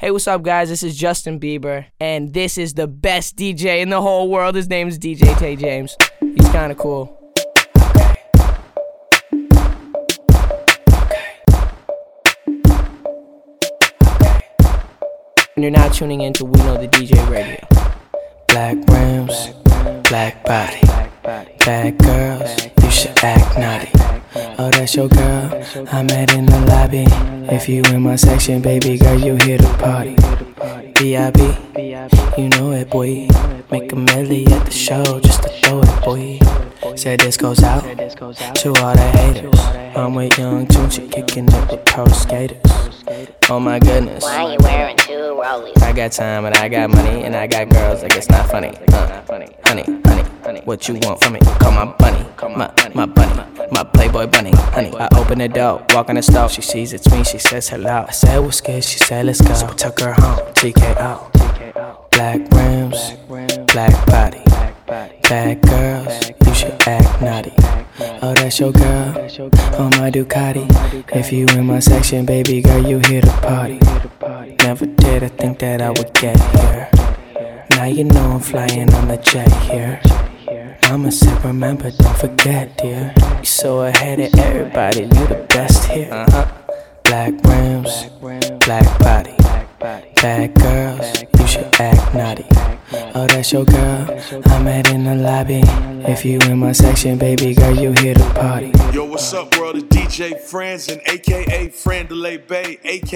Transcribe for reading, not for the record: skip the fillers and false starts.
Hey, what's up, guys? This is Justin Bieber, and this is the best DJ in the whole world. His name is DJ Tay James. He's kind of cool. And you're now tuning into We Know the DJ Radio. Black rims, black body, bad girls, you should act naughty. Oh, that's your girl, I met in the lobby. If you in my section, baby girl, you here to party. VIP, you know it, boy. Make a milli at the show just to throw it, boy. Said this goes out to all the haters. I'm with Young Tunchi, kicking it with pro skaters. Oh my goodness, why you wearing two rollies? I got time and I got money and I got girls like it's not funny. Honey, what you want from me? Call my bunny, my bunny, my playboy bunny. Honey, I open the door, walk in the store. She sees it's me, she says hello. I said what's good, she said let's go. So we took her home, TKO. Black rims, black body, bad girls, you should act naughty. Oh, that's your girl, on my Ducati. If you in my section, baby girl, you here to party. Never did I think that I would get here. Now you know I'm flying on the jet here. Mama said remember, don't forget, dear. You so ahead of everybody, you the best here. Black rims, black body, bad girls, you should act naughty. Oh, that's your girl, I met in the lobby. If you in my section, baby girl, you here to party. Yo, what's up, world? It's DJ Friends and AKA Friend Delay Bay, AKA